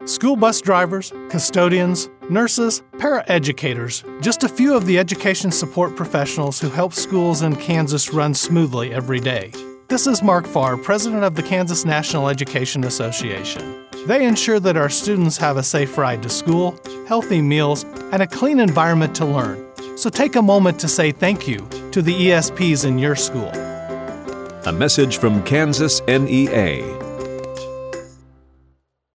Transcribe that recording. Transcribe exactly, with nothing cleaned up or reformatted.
School bus drivers, custodians, nurses, paraeducators, just a few of the education support professionals who help schools in Kansas run smoothly every day. This is Mark Farr, president of the Kansas National Education Association. They ensure that our students have a safe ride to school, healthy meals, and a clean environment to learn. So take a moment to say thank you to the E S Ps in your school. A message from Kansas N E A.